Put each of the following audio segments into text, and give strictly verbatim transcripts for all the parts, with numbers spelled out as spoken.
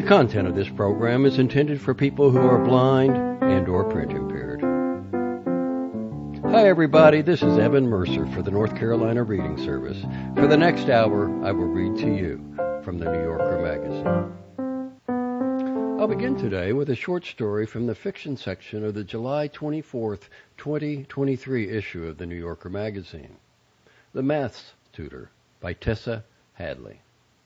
content of this program is intended for people who are blind and or print impaired. Hi everybody, this is Evan Mercer for the North Carolina Reading Service. For the next hour, I will read to you from the New Yorker magazine. I'll begin today with a short story from the fiction section of the July twenty-fourth, twenty twenty-three issue of the New Yorker magazine. The Maths Tutor by Tessa Hadley.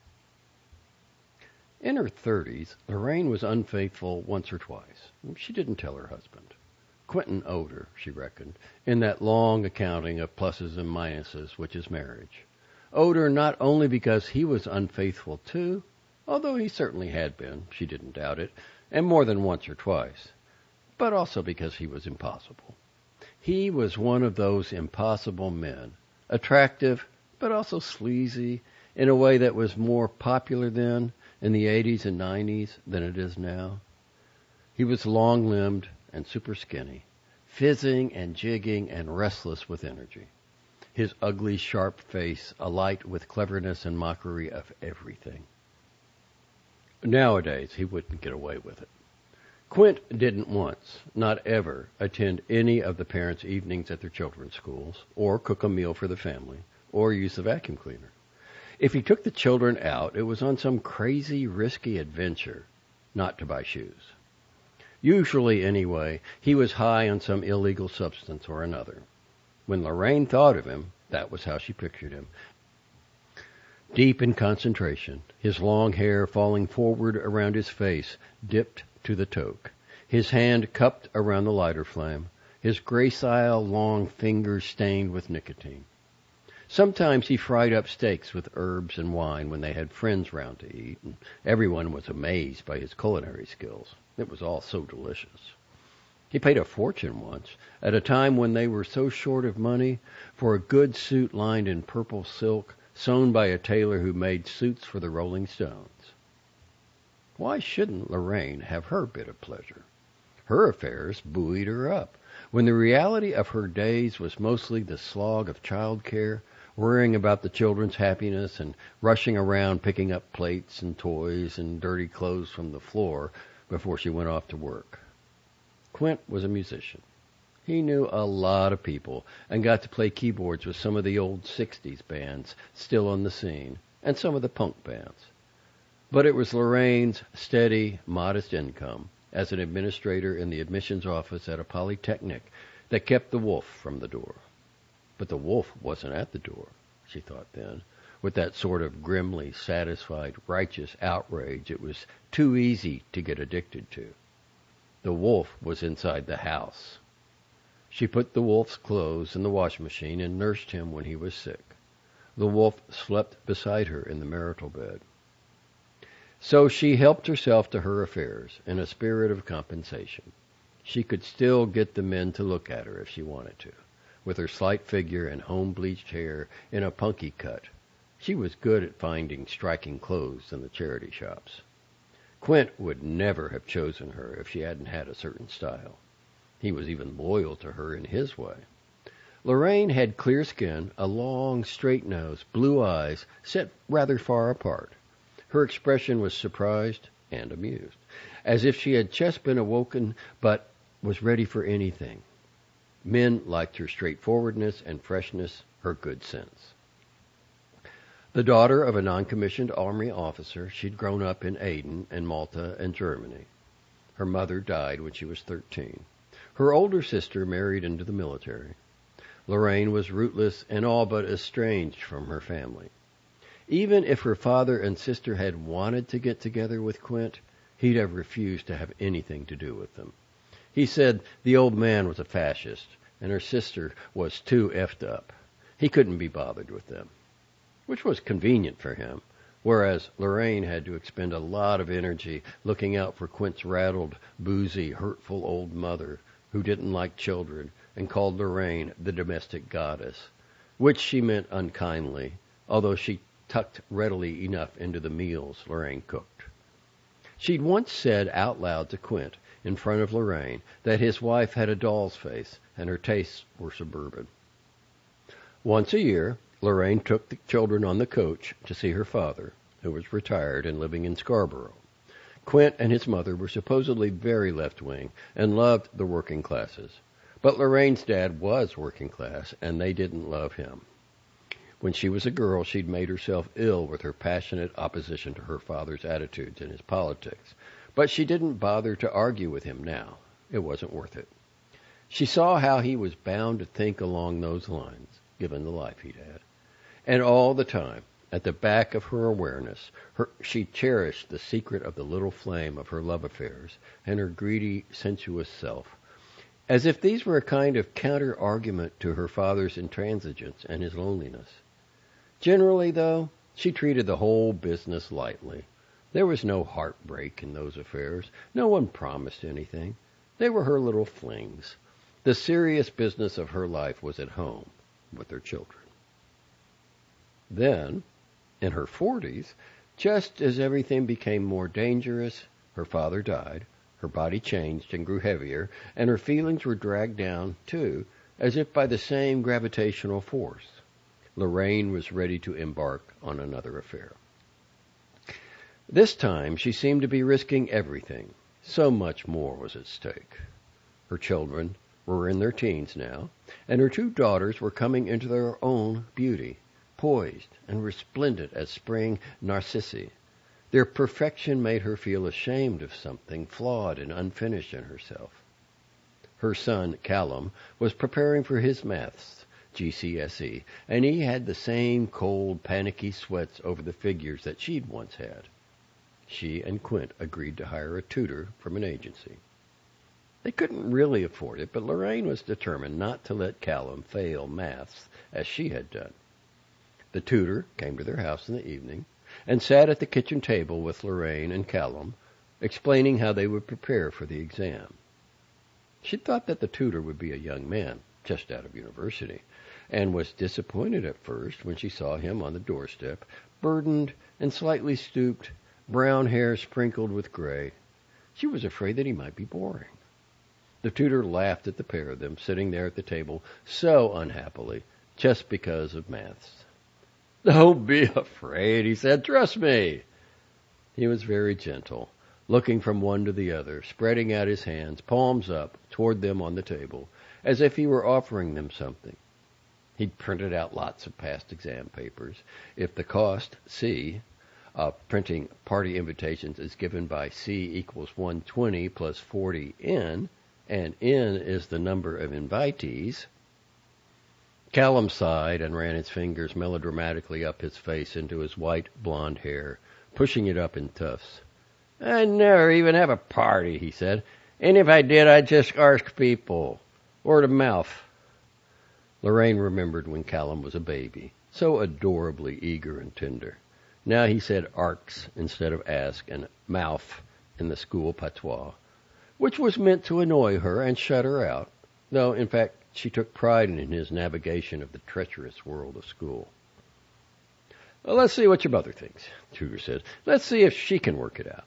In her thirties, Lorraine was unfaithful once or twice. She didn't tell her husband. Quentin owed her, she reckoned, in that long accounting of pluses and minuses which is marriage. Owed her not only because he was unfaithful too, although he certainly had been, she didn't doubt it, and more than once or twice, but also because he was impossible. He was one of those impossible men, attractive, but also sleazy, in a way that was more popular then, in the eighties and nineties, than it is now. He was long-limbed and super skinny, fizzing and jigging and restless with energy. His ugly, sharp face alight with cleverness and mockery of everything. Nowadays, he wouldn't get away with it. Quint didn't once, not ever, attend any of the parents' evenings at their children's schools, or cook a meal for the family, or use the vacuum cleaner. If he took the children out, it was on some crazy, risky adventure, not to buy shoes. Usually, anyway, he was high on some illegal substance or another. When Lorraine thought of him, that was how she pictured him. Deep in concentration, his long hair falling forward around his face, dipped to the toque, his hand cupped around the lighter flame, his gracile long fingers stained with nicotine. Sometimes he fried up steaks with herbs and wine when they had friends round to eat, and everyone was amazed by his culinary skills. It was all so delicious. He paid a fortune once, at a time when they were so short of money, for a good suit lined in purple silk, sewn by a tailor who made suits for the Rolling Stones. Why shouldn't Lorraine have her bit of pleasure? Her affairs buoyed her up, when the reality of her days was mostly the slog of child care, worrying about the children's happiness and rushing around picking up plates and toys and dirty clothes from the floor before she went off to work. Quint was a musician. He knew a lot of people and got to play keyboards with some of the old sixties bands still on the scene and some of the punk bands. But it was Lorraine's steady, modest income as an administrator in the admissions office at a polytechnic that kept the wolf from the door. But the wolf wasn't at the door, she thought then, with that sort of grimly satisfied, righteous outrage it was too easy to get addicted to. The wolf was inside the house. She put the wolf's clothes in the washing machine and nursed him when he was sick. The wolf slept beside her in the marital bed. So she helped herself to her affairs in a spirit of compensation. She could still get the men to look at her if she wanted to, with her slight figure and home-bleached hair in a punky cut. She was good at finding striking clothes in the charity shops. Quint would never have chosen her if she hadn't had a certain style. He was even loyal to her in his way. Lorraine had clear skin, a long, straight nose, blue eyes, set rather far apart. Her expression was surprised and amused, as if she had just been awoken but was ready for anything. Men liked her straightforwardness and freshness, her good sense. The daughter of a non-commissioned army officer, she'd grown up in Aden and Malta and Germany. Her mother died when she was thirteen. Her older sister married into the military. Lorraine was rootless and all but estranged from her family. Even if her father and sister had wanted to get together with Quint, he'd have refused to have anything to do with them. He said the old man was a fascist, and her sister was too effed up. He couldn't be bothered with them, which was convenient for him, whereas Lorraine had to expend a lot of energy looking out for Quint's rattled, boozy, hurtful old mother, who didn't like children and called Lorraine the domestic goddess, which she meant unkindly, although she tucked readily enough into the meals Lorraine cooked. She'd once said out loud to Quint, in front of Lorraine, that his wife had a doll's face and her tastes were suburban. Once a year, Lorraine took the children on the coach to see her father, who was retired and living in Scarborough. Quint and his mother were supposedly very left-wing and loved the working classes. But Lorraine's dad was working class, and they didn't love him. When she was a girl, she'd made herself ill with her passionate opposition to her father's attitudes and his politics. But she didn't bother to argue with him now. It wasn't worth it. She saw how he was bound to think along those lines, given the life he'd had. And all the time, at the back of her awareness, her, she cherished the secret of the little flame of her love affairs and her greedy, sensuous self, as if these were a kind of counter-argument to her father's intransigence and his loneliness. Generally, though, she treated the whole business lightly. There was no heartbreak in those affairs. No one promised anything. They were her little flings. The serious business of her life was at home with her children. Then, in her forties, just as everything became more dangerous, her father died, her body changed and grew heavier, and her feelings were dragged down, too, as if by the same gravitational force. Lorraine was ready to embark on another affair. This time she seemed to be risking everything. So much more was at stake. Her children were in their teens now, and her two daughters were coming into their own beauty, poised and resplendent as spring narcissi. Their perfection made her feel ashamed of something flawed and unfinished in herself. Her son, Callum, was preparing for his maths G C S E, and he had the same cold, panicky sweats over the figures that she'd once had. She and Quint agreed to hire a tutor from an agency. They couldn't really afford it, but Lorraine was determined not to let Callum fail maths as she had done. The tutor came to their house in the evening and sat at the kitchen table with Lorraine and Callum, explaining how they would prepare for the exam. She thought that the tutor would be a young man, just out of university, and was disappointed at first when she saw him on the doorstep, burdened and slightly stooped, brown hair sprinkled with gray. She was afraid that he might be boring. The tutor laughed at the pair of them sitting there at the table so unhappily, just because of maths. "Don't be afraid," he said. "Trust me." He was very gentle, looking from one to the other, spreading out his hands, palms up, toward them on the table, as if he were offering them something. He'd printed out lots of past exam papers. If the cost, C, of printing party invitations is given by C equals one hundred twenty plus forty N, and N is the number of invitees. Callum sighed and ran his fingers melodramatically up his face into his white blonde hair, pushing it up in tufts. "I never even have a party," he said. "And if I did, I'd just ask people. Word of mouth." Lorraine remembered when Callum was a baby, so adorably eager and tender. Now he said arks instead of ask, and mouth in the school patois, which was meant to annoy her and shut her out, though, in fact, she took pride in his navigation of the treacherous world of school. "Well, let's see what your mother thinks," the tutor said. "Let's see if she can work it out."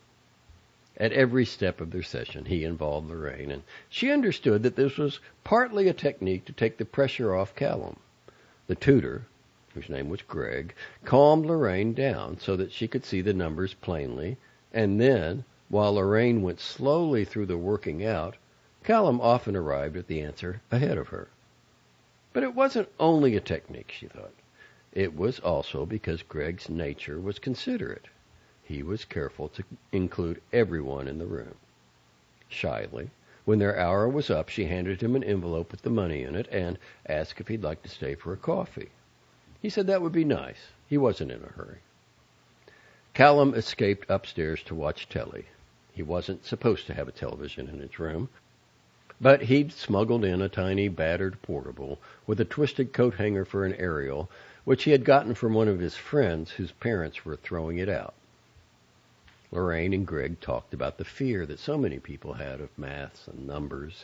At every step of their session, he involved Lorraine, and she understood that this was partly a technique to take the pressure off Callum. The tutor, whose name was Greg, calmed Lorraine down so that she could see the numbers plainly, and then, while Lorraine went slowly through the working out, Callum often arrived at the answer ahead of her. But it wasn't only a technique, she thought. It was also because Greg's nature was considerate. He was careful to include everyone in the room. Shyly, when their hour was up, she handed him an envelope with the money in it and asked if he'd like to stay for a coffee. He said that would be nice. He wasn't in a hurry. Callum escaped upstairs to watch telly. He wasn't supposed to have a television in his room, but he'd smuggled in a tiny, battered portable with a twisted coat hanger for an aerial, which he had gotten from one of his friends whose parents were throwing it out. Lorraine and Greg talked about the fear that so many people had of maths and numbers.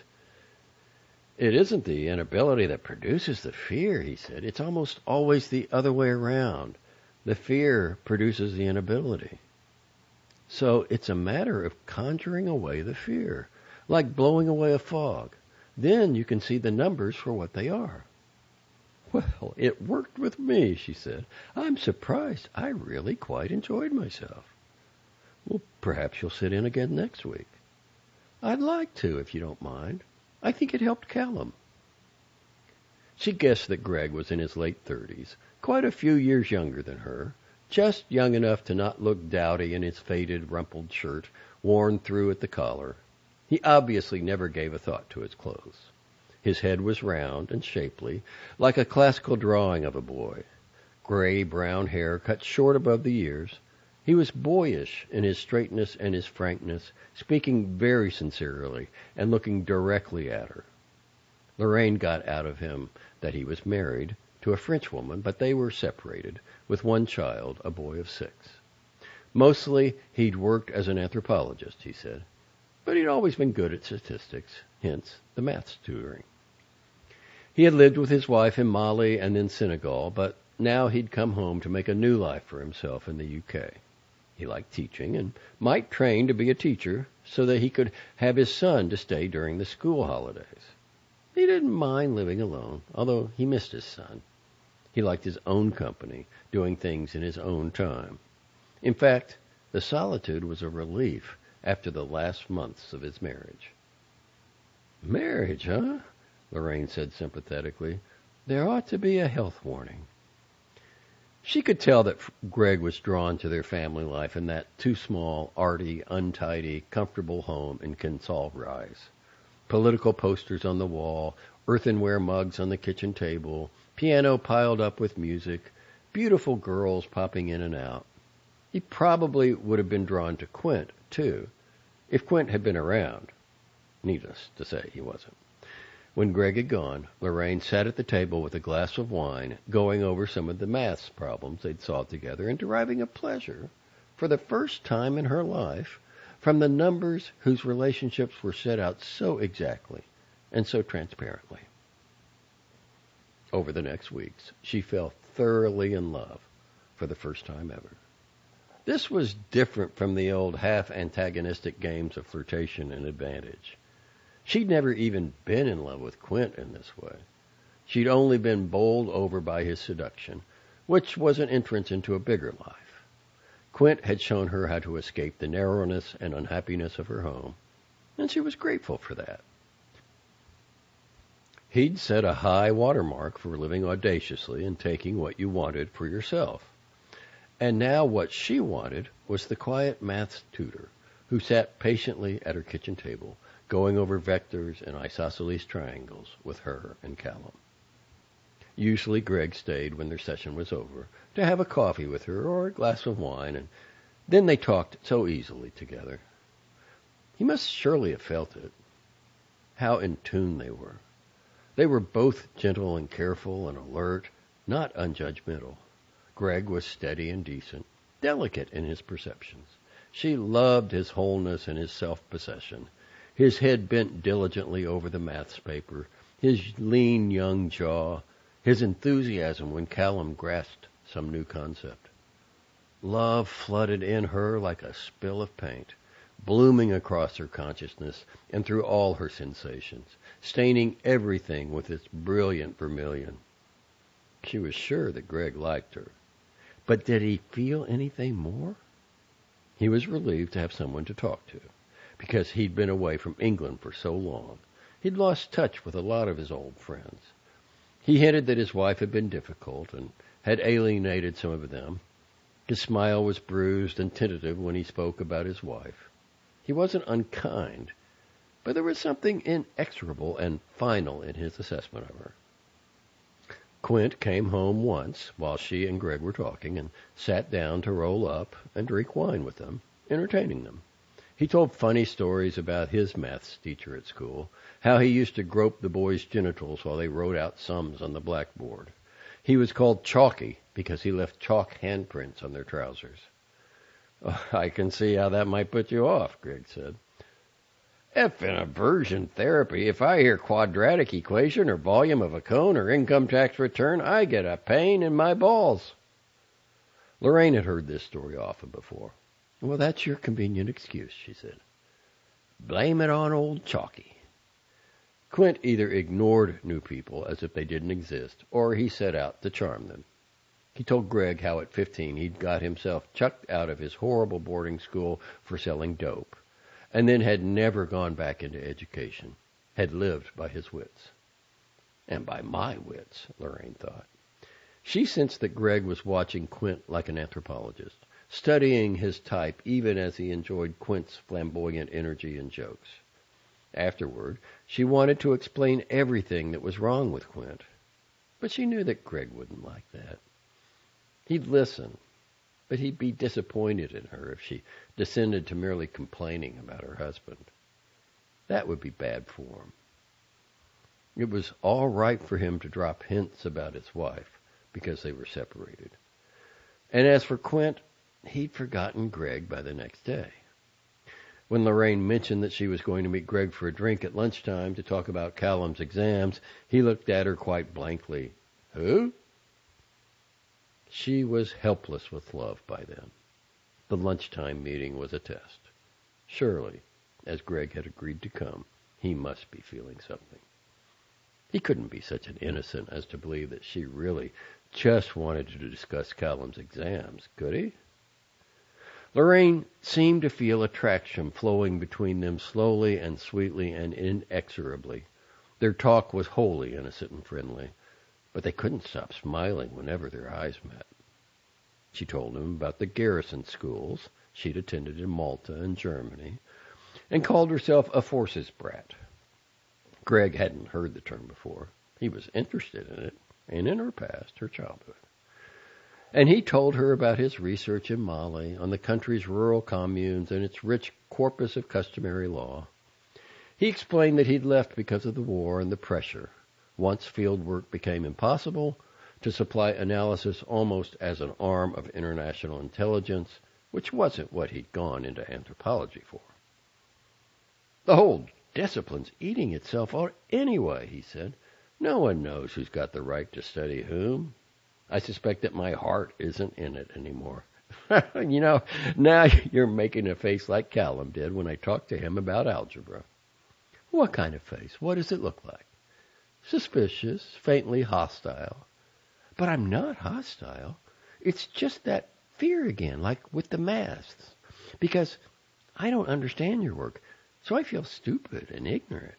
"It isn't the inability that produces the fear," he said. "It's almost always the other way around. The fear produces the inability. So it's a matter of conjuring away the fear, like blowing away a fog. Then you can see the numbers for what they are." "Well, it worked with me," she said. "I'm surprised. I really quite enjoyed myself." Well, perhaps you'll sit in again next week. I'd like to, if you don't mind. I think it helped Callum. She guessed that Greg was in his late thirties, quite a few years younger than her, just young enough to not look dowdy in his faded, rumpled shirt, worn through at the collar. He obviously never gave a thought to his clothes. His head was round and shapely, like a classical drawing of a boy. Gray-brown hair cut short above the ears. He was boyish in his straightness and his frankness, speaking very sincerely and looking directly at her. Lorraine got out of him that he was married to a Frenchwoman, but they were separated, with one child, a boy of six. Mostly he'd worked as an anthropologist, he said, but he'd always been good at statistics, hence the maths tutoring. He had lived with his wife in Mali and then Senegal, but now he'd come home to make a new life for himself in the U K. He liked teaching and might train to be a teacher so that he could have his son to stay during the school holidays. He didn't mind living alone, although he missed his son. He liked his own company, doing things in his own time. In fact, the solitude was a relief after the last months of his marriage. Marriage, huh? Lorraine said sympathetically. There ought to be a health warning. She could tell that Greg was drawn to their family life in that too small, arty, untidy, comfortable home in Kensal Rise. Political posters on the wall, earthenware mugs on the kitchen table, piano piled up with music, beautiful girls popping in and out. He probably would have been drawn to Quint, too, if Quint had been around. Needless to say, he wasn't. When Greg had gone, Lorraine sat at the table with a glass of wine, going over some of the maths problems they'd solved together and deriving a pleasure, for the first time in her life, from the numbers whose relationships were set out so exactly and so transparently. Over the next weeks, she fell thoroughly in love for the first time ever. This was different from the old half-antagonistic games of flirtation and advantage. She'd never even been in love with Quint in this way. She'd only been bowled over by his seduction, which was an entrance into a bigger life. Quint had shown her how to escape the narrowness and unhappiness of her home, and she was grateful for that. He'd set a high watermark for living audaciously and taking what you wanted for yourself. And now what she wanted was the quiet maths tutor who sat patiently at her kitchen table, going over vectors and isosceles triangles with her and Callum. Usually Greg stayed when their session was over to have a coffee with her or a glass of wine, and then they talked so easily together. He must surely have felt it. How in tune they were. They were both gentle and careful and alert, not unjudgmental. Greg was steady and decent, delicate in his perceptions. She loved his wholeness and his self-possession, his head bent diligently over the maths paper, his lean young jaw, his enthusiasm when Callum grasped some new concept. Love flooded in her like a spill of paint, blooming across her consciousness and through all her sensations, staining everything with its brilliant vermilion. She was sure that Greg liked her. But did he feel anything more? He was relieved to have someone to talk to, because he'd been away from England for so long. He'd lost touch with a lot of his old friends. He hinted that his wife had been difficult and had alienated some of them. His smile was bruised and tentative when he spoke about his wife. He wasn't unkind, but there was something inexorable and final in his assessment of her. Quint came home once while she and Greg were talking and sat down to roll up and drink wine with them, entertaining them. He told funny stories about his maths teacher at school, how he used to grope the boys' genitals while they wrote out sums on the blackboard. He was called Chalky because he left chalk handprints on their trousers. Oh, I can see how that might put you off, Greg said. Effing aversion therapy. If I hear quadratic equation or volume of a cone or income tax return, I get a pain in my balls. Lorraine had heard this story often before. Well, that's your convenient excuse, she said. Blame it on old Chalky. Quint either ignored new people as if they didn't exist, or he set out to charm them. He told Greg how at fifteen he'd got himself chucked out of his horrible boarding school for selling dope, and then had never gone back into education, had lived by his wits. And by my wits, Lorraine thought. She sensed that Greg was watching Quint like an anthropologist, studying his type even as he enjoyed Quint's flamboyant energy and jokes. Afterward, she wanted to explain everything that was wrong with Quint, but she knew that Greg wouldn't like that. He'd listen, but he'd be disappointed in her if she descended to merely complaining about her husband. That would be bad form. It was all right for him to drop hints about his wife because they were separated. And as for Quint, he'd forgotten Greg by the next day. When Lorraine mentioned that she was going to meet Greg for a drink at lunchtime to talk about Callum's exams, he looked at her quite blankly. Who? She was helpless with love by then. The lunchtime meeting was a test. Surely, as Greg had agreed to come, he must be feeling something. He couldn't be such an innocent as to believe that she really just wanted to discuss Callum's exams, could he? Lorraine seemed to feel attraction flowing between them slowly and sweetly and inexorably. Their talk was wholly innocent and friendly, but they couldn't stop smiling whenever their eyes met. She told him about the garrison schools she'd attended in Malta and Germany, and called herself a forces brat. Greg hadn't heard the term before. He was interested in it, and in her past, her childhood. And he told her about his research in Mali on the country's rural communes and its rich corpus of customary law. He explained that he'd left because of the war and the pressure, once field work became impossible, to supply analysis almost as an arm of international intelligence, which wasn't what he'd gone into anthropology for. The whole discipline's eating itself out anyway, he said. No one knows who's got the right to study whom. I suspect that my heart isn't in it anymore. You know, now you're making a face like Callum did when I talked to him about algebra. What kind of face? What does it look like? Suspicious, faintly hostile. But I'm not hostile. It's just that fear again, like with the maths. Because I don't understand your work, so I feel stupid and ignorant.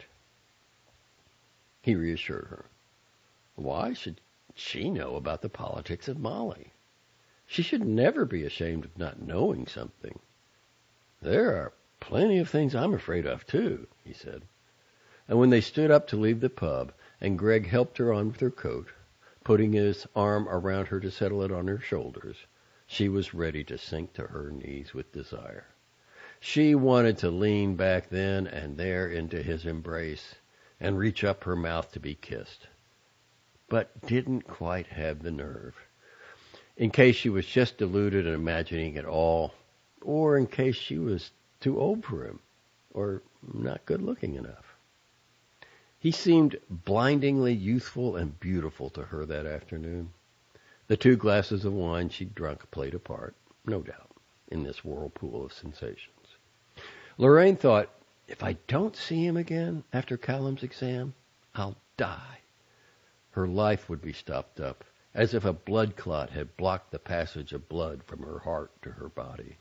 He reassured her. Why should she know about the politics of Mali? She should never be ashamed of not knowing something. There are plenty of things I'm afraid of, too, he said. And when they stood up to leave the pub, and Greg helped her on with her coat, putting his arm around her to settle it on her shoulders, she was ready to sink to her knees with desire. She wanted to lean back then and there into his embrace and reach up her mouth to be kissed, but didn't quite have the nerve, in case she was just deluded and imagining it all, or in case she was too old for him, or not good-looking enough. He seemed blindingly youthful and beautiful to her that afternoon. The two glasses of wine she'd drunk played a part, no doubt, in this whirlpool of sensations. Lorraine thought, if I don't see him again after Callum's exam, I'll die. Her life would be stopped up, as if a blood clot had blocked the passage of blood from her heart to her body.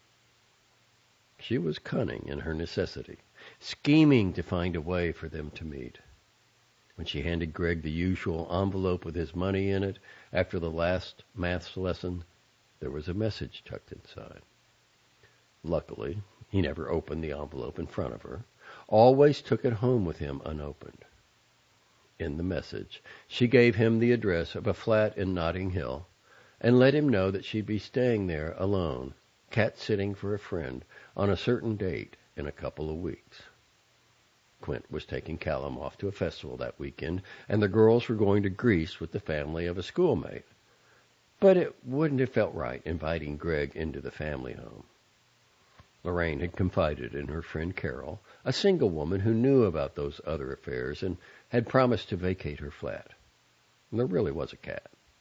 She was cunning in her necessity, scheming to find a way for them to meet. When she handed Greg the usual envelope with his money in it after the last maths lesson, there was a message tucked inside. Luckily, he never opened the envelope in front of her, always took it home with him unopened. In the message, she gave him the address of a flat in Notting Hill and let him know that she'd be staying there alone, cat-sitting for a friend, on a certain date in a couple of weeks. Quint was taking Callum off to a festival that weekend, and the girls were going to Greece with the family of a schoolmate. But it wouldn't have felt right inviting Greg into the family home. Lorraine had confided in her friend Carol, a single woman who knew about those other affairs and had promised to vacate her flat. And there really was a cat.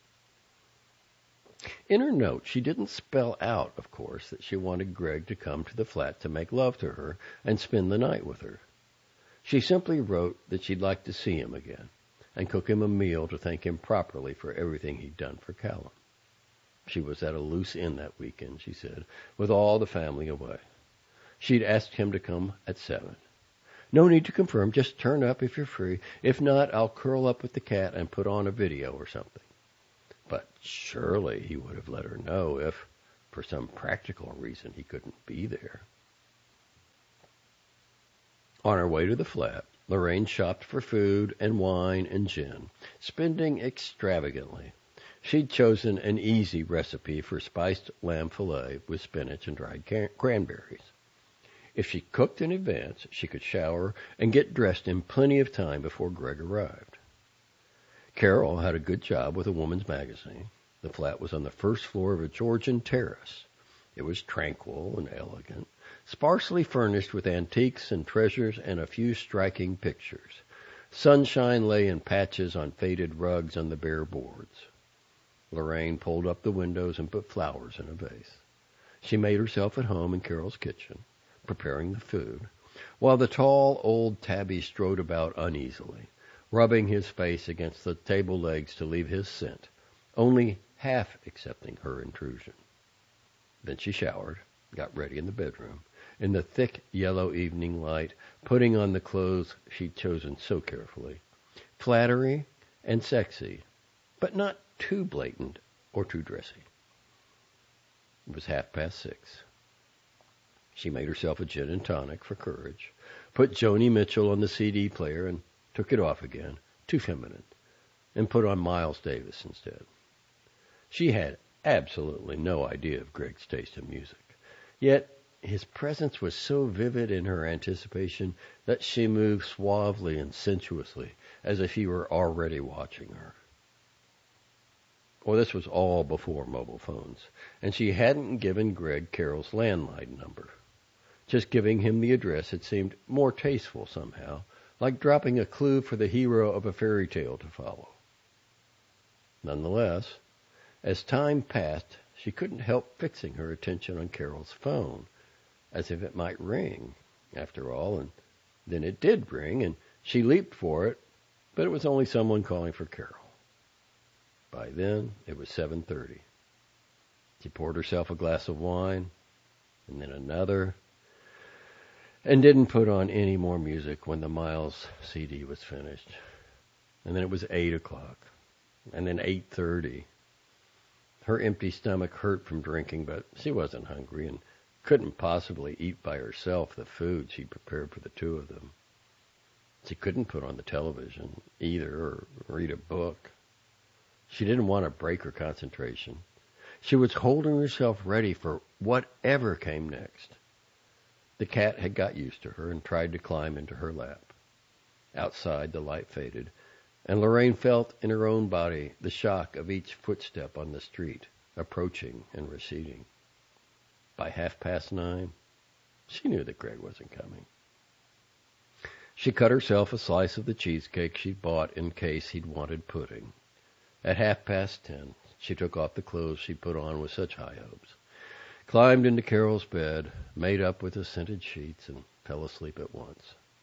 In her note, she didn't spell out, of course, that she wanted Greg to come to the flat to make love to her and spend the night with her. She simply wrote that she'd like to see him again and cook him a meal to thank him properly for everything he'd done for Callum. She was at a loose end that weekend, she said, with all the family away. She'd asked him to come at seven. No need to confirm, just turn up if you're free. If not, I'll curl up with the cat and put on a video or something. But surely he would have let her know if, for some practical reason, he couldn't be there. On her way to the flat, Lorraine shopped for food and wine and gin, spending extravagantly. She'd chosen an easy recipe for spiced lamb fillet with spinach and dried can- cranberries. If she cooked in advance, she could shower and get dressed in plenty of time before Greg arrived. Carol had a good job with a woman's magazine. The flat was on the first floor of a Georgian terrace. It was tranquil and elegant, sparsely furnished with antiques and treasures and a few striking pictures. Sunshine lay in patches on faded rugs on the bare boards. Lorraine pulled up the windows and put flowers in a vase. She made herself at home in Carol's kitchen, preparing the food, while the tall old tabby strode about uneasily, rubbing his face against the table legs to leave his scent, only half accepting her intrusion. Then she showered, got ready in the bedroom, in the thick yellow evening light, putting on the clothes she'd chosen so carefully. Flattery and sexy, but not too blatant or too dressy. It was half past six. She made herself a gin and tonic for courage, put Joni Mitchell on the C D player and took it off again, too feminine, and put on Miles Davis instead. She had absolutely no idea of Greg's taste in music, yet his presence was so vivid in her anticipation that she moved suavely and sensuously, as if he were already watching her. Well, this was all before mobile phones, and she hadn't given Greg Carol's landline number. Just giving him the address had seemed more tasteful somehow, like dropping a clue for the hero of a fairy tale to follow. Nonetheless, as time passed, she couldn't help fixing her attention on Carol's phone, as if it might ring, after all, and then it did ring, and she leaped for it, but it was only someone calling for Carol. By then, it was seven thirty. She poured herself a glass of wine, and then another, and didn't put on any more music when the Miles C D was finished. And then it was eight o'clock, and then eight thirty. Her empty stomach hurt from drinking, but she wasn't hungry and couldn't possibly eat by herself the food she prepared for the two of them. She couldn't put on the television either or read a book. She didn't want to break her concentration. She was holding herself ready for whatever came next. The cat had got used to her and tried to climb into her lap. Outside, the light faded, and Lorraine felt in her own body the shock of each footstep on the street, approaching and receding. By half past nine, she knew that Greg wasn't coming. She cut herself a slice of the cheesecake she'd bought in case he'd wanted pudding. At half past ten, she took off the clothes she'd put on with such high hopes, climbed into Carol's bed, made up with the scented sheets, and fell asleep at once.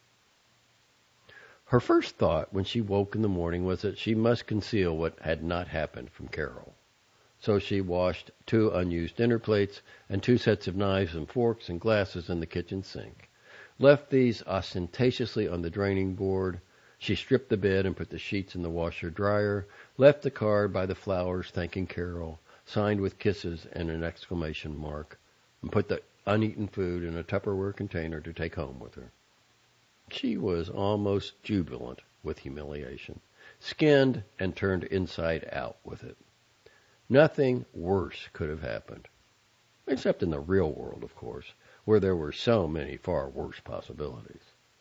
Her first thought when she woke in the morning was that she must conceal what had not happened from Carol. So she washed two unused dinner plates and two sets of knives and forks and glasses in the kitchen sink, left these ostentatiously on the draining board. She stripped the bed and put the sheets in the washer-dryer, left the card by the flowers thanking Carol, signed with kisses and an exclamation mark, and put the uneaten food in a Tupperware container to take home with her. She was almost jubilant with humiliation, skinned and turned inside out with it. Nothing worse could have happened, except in the real world, of course, where there were so many far worse possibilities.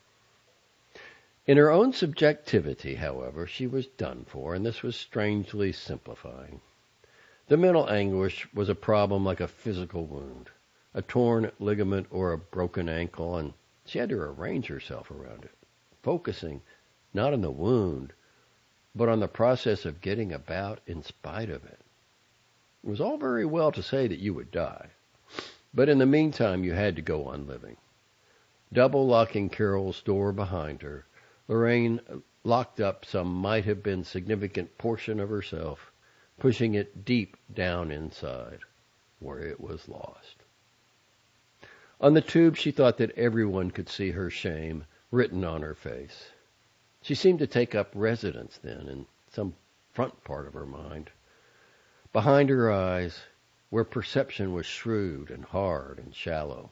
In her own subjectivity, however, she was done for, and this was strangely simplifying. The mental anguish was a problem like a physical wound, a torn ligament or a broken ankle, and she had to arrange herself around it, focusing not on the wound, but on the process of getting about in spite of it. It was all very well to say that you would die, but in the meantime you had to go on living. Double-locking Carol's door behind her, Lorraine locked up some might-have-been significant portion of herself, pushing it deep down inside, where it was lost. On the tube, she thought that everyone could see her shame written on her face. She seemed to take up residence then in some front part of her mind. Behind her eyes, where perception was shrewd and hard and shallow.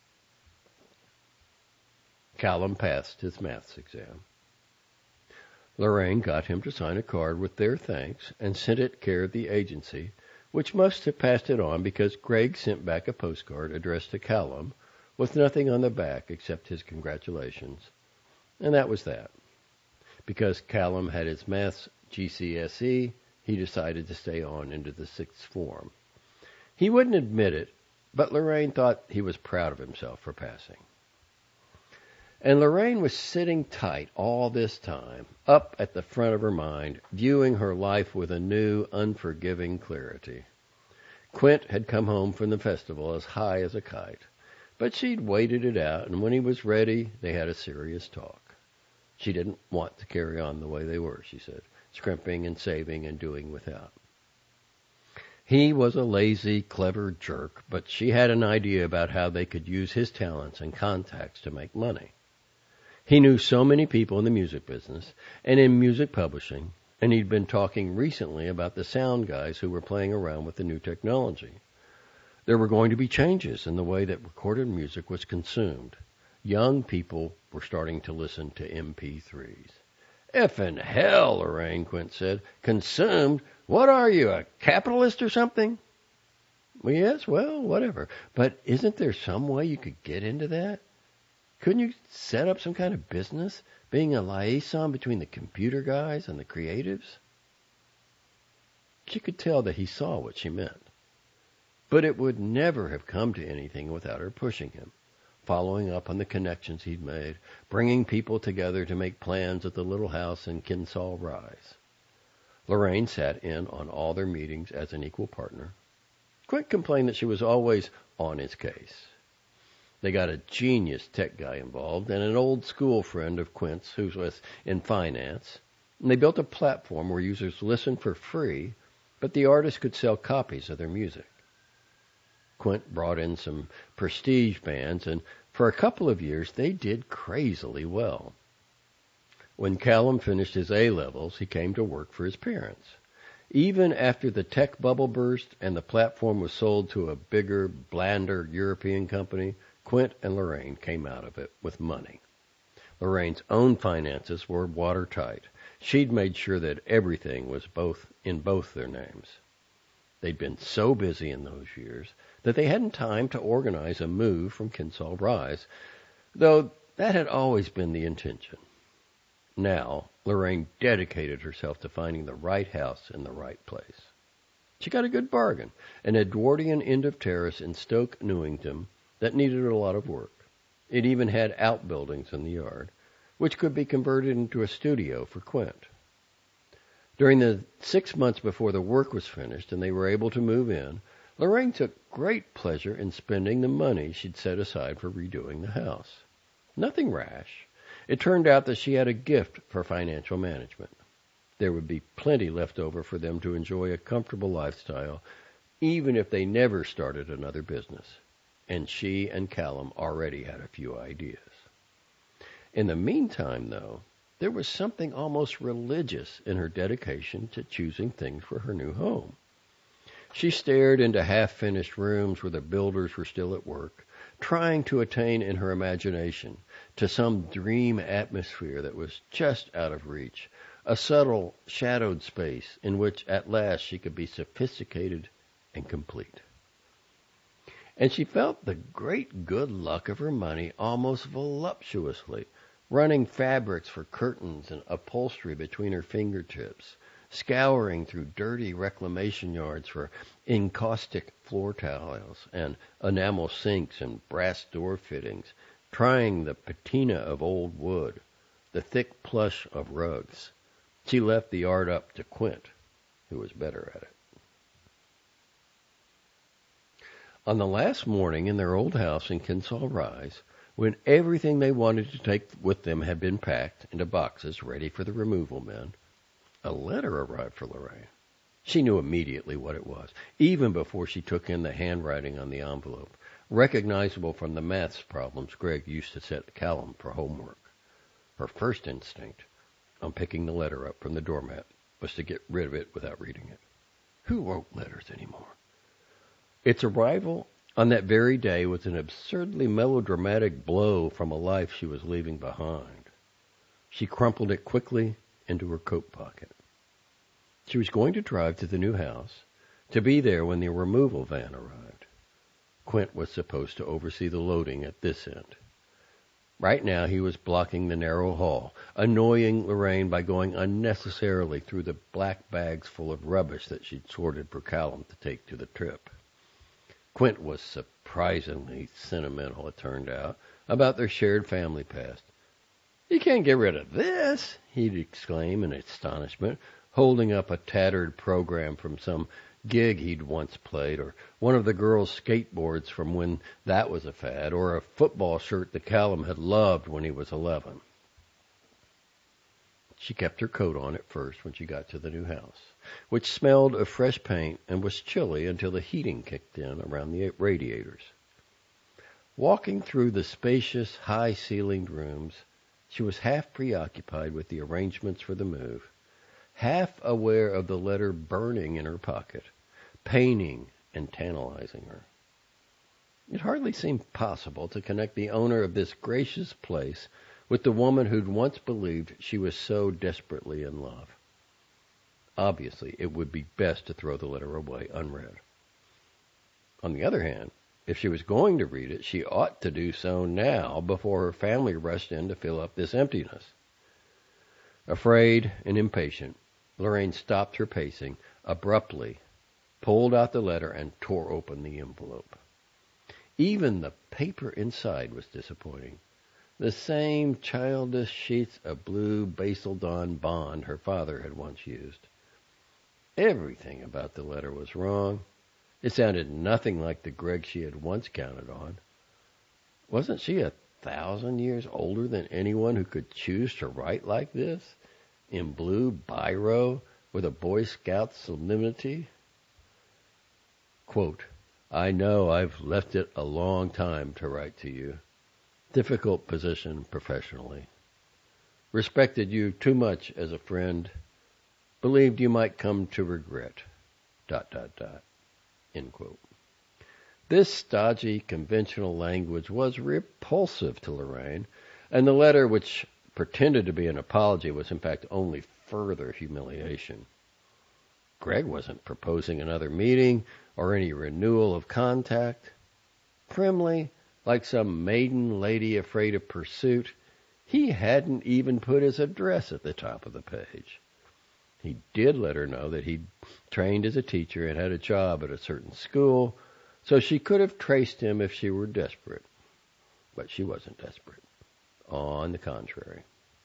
Callum passed his maths exam. Lorraine got him to sign a card with their thanks and sent it care of the agency, which must have passed it on because Greg sent back a postcard addressed to Callum with nothing on the back except his congratulations. And that was that. Because Callum had his maths G C S E, he decided to stay on into the sixth form. He wouldn't admit it, but Lorraine thought he was proud of himself for passing. And Lorraine was sitting tight all this time, up at the front of her mind, viewing her life with a new, unforgiving clarity. Quint had come home from the festival as high as a kite, but she'd waited it out, and when he was ready, they had a serious talk. She didn't want to carry on the way they were, she said, scrimping and saving and doing without. He was a lazy, clever jerk, but she had an idea about how they could use his talents and contacts to make money. He knew so many people in the music business and in music publishing, and he'd been talking recently about the sound guys who were playing around with the new technology. There were going to be changes in the way that recorded music was consumed. Young people were starting to listen to M P threes. Effing hell, Lorraine, Quint said. Consumed? What are you, a capitalist or something? Well, yes, well, whatever. But isn't there some way you could get into that? Couldn't you set up some kind of business, being a liaison between the computer guys and the creatives? She could tell that he saw what she meant. But it would never have come to anything without her pushing him, following up on the connections he'd made, bringing people together to make plans at the little house in Kinsall Rise. Lorraine sat in on all their meetings as an equal partner. Quint complained that she was always on his case. They got a genius tech guy involved and an old school friend of Quint's who was in finance, and they built a platform where users listened for free, but the artists could sell copies of their music. Quint brought in some prestige bands, and for a couple of years they did crazily well. When Callum finished his A-levels, he came to work for his parents. Even after the tech bubble burst and the platform was sold to a bigger, blander European company, Quint and Lorraine came out of it with money. Lorraine's own finances were watertight. She'd made sure that everything was both in both their names. They'd been so busy in those years that they hadn't time to organize a move from Kinsall Rise, though that had always been the intention. Now, Lorraine dedicated herself to finding the right house in the right place. She got a good bargain, an Edwardian end of terrace in Stoke Newington that needed a lot of work. It even had outbuildings in the yard, which could be converted into a studio for Quint. During the six months before the work was finished and they were able to move in, Lorraine took great pleasure in spending the money she'd set aside for redoing the house. Nothing rash. It turned out that she had a gift for financial management. There would be plenty left over for them to enjoy a comfortable lifestyle, even if they never started another business. And she and Callum already had a few ideas. In the meantime, though, there was something almost religious in her dedication to choosing things for her new home. She stared into half-finished rooms where the builders were still at work, trying to attain in her imagination to some dream atmosphere that was just out of reach, a subtle, shadowed space in which at last she could be sophisticated and complete. And she felt the great good luck of her money almost voluptuously, running fabrics for curtains and upholstery between her fingertips, scouring through dirty reclamation yards for encaustic floor tiles and enamel sinks and brass door fittings, trying the patina of old wood, the thick plush of rugs. She left the art up to Quint, who was better at it. On the last morning in their old house in Kinsall Rise, when everything they wanted to take with them had been packed into boxes ready for the removal men, a letter arrived for Lorraine. She knew immediately what it was, even before she took in the handwriting on the envelope, recognizable from the maths problems Greg used to set Callum for homework. Her first instinct, on picking the letter up from the doormat, was to get rid of it without reading it. Who wrote letters anymore? Its arrival on that very day was an absurdly melodramatic blow from a life she was leaving behind. She crumpled it quickly into her coat pocket. She was going to drive to the new house, to be there when the removal van arrived. Quint was supposed to oversee the loading at this end. Right now he was blocking the narrow hall, annoying Lorraine by going unnecessarily through the black bags full of rubbish that she'd sorted for Callum to take to the trip. Quint was surprisingly sentimental, it turned out, about their shared family past. "You can't get rid of this," he'd exclaim in astonishment, holding up a tattered program from some gig he'd once played, or one of the girls' skateboards from when that was a fad, or a football shirt that Callum had loved when he was eleven. She kept her coat on at first when she got to the new house, which smelled of fresh paint and was chilly until the heating kicked in around the radiators. Walking through the spacious, high-ceilinged rooms, she was half preoccupied with the arrangements for the move, half aware of the letter burning in her pocket, paining and tantalizing her. It hardly seemed possible to connect the owner of this gracious place with the woman who'd once believed she was so desperately in love. Obviously, it would be best to throw the letter away unread. On the other hand, if she was going to read it, she ought to do so now before her family rushed in to fill up this emptiness. Afraid and impatient, Lorraine stopped her pacing, abruptly pulled out the letter, and tore open the envelope. Even the paper inside was disappointing. The same childish sheets of blue Basildon bond her father had once used. Everything about the letter was wrong. It sounded nothing like the Greg she had once counted on. Wasn't she a thousand years older than anyone who could choose to write like this? In blue biro with a Boy Scout solemnity? Quote, "I know I've left it a long time to write to you. Difficult position professionally. Respected you too much as a friend. Believed you might come to regret. Dot, dot, dot." End quote. This stodgy, conventional language was repulsive to Lorraine, and the letter, which pretended to be an apology, was in fact only further humiliation. Greg wasn't proposing another meeting or any renewal of contact. Primly, like some maiden lady afraid of pursuit, he hadn't even put his address at the top of the page. He did let her know that he'd trained as a teacher and had a job at a certain school, so she could have traced him if she were desperate. But she wasn't desperate. On the contrary.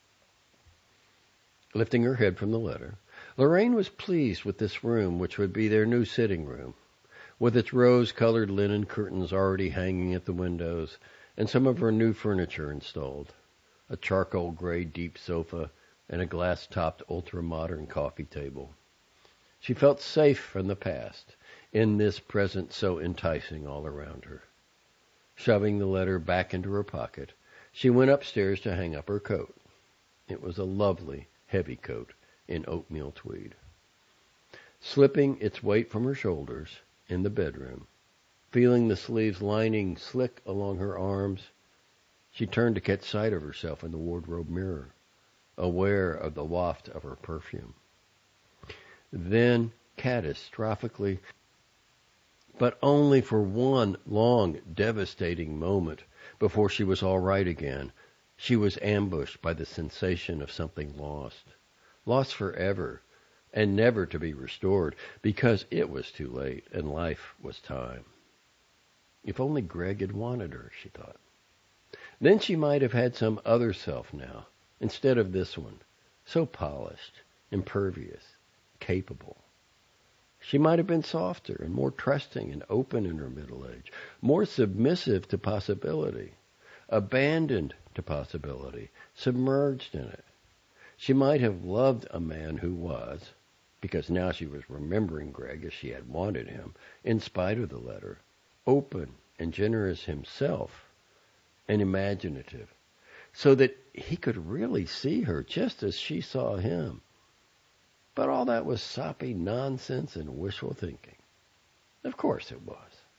Lifting her head from the letter, Lorraine was pleased with this room, which would be their new sitting room, with its rose-colored linen curtains already hanging at the windows and some of her new furniture installed, a charcoal-gray deep sofa and a glass-topped ultra-modern coffee table. She felt safe from the past in this present so enticing all around her. Shoving the letter back into her pocket, she went upstairs to hang up her coat. It was a lovely, heavy coat in oatmeal tweed. Slipping its weight from her shoulders in the bedroom, feeling the sleeves lining slick along her arms, she turned to catch sight of herself in the wardrobe mirror, aware of the waft of her perfume. Then, catastrophically, but only for one long, devastating moment before she was all right again, she was ambushed by the sensation of something lost. Lost forever, and never to be restored, because it was too late, and life was time. If only Greg had wanted her, she thought. Then she might have had some other self now, instead of this one, so polished, impervious, capable. She might have been softer and more trusting and open in her middle age, more submissive to possibility, abandoned to possibility, submerged in it. She might have loved a man who was, because now she was remembering Greg as she had wanted him, in spite of the letter, open and generous himself and imaginative, so that he could really see her just as she saw him. But all that was soppy nonsense and wishful thinking. Of course it was.